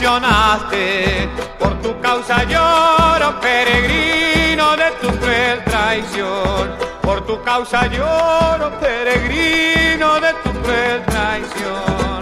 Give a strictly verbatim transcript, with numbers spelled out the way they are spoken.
traicionaste. Por tu causa lloro, peregrino de tu cruel traición. Por tu causa lloro, peregrino de tu cruel traición.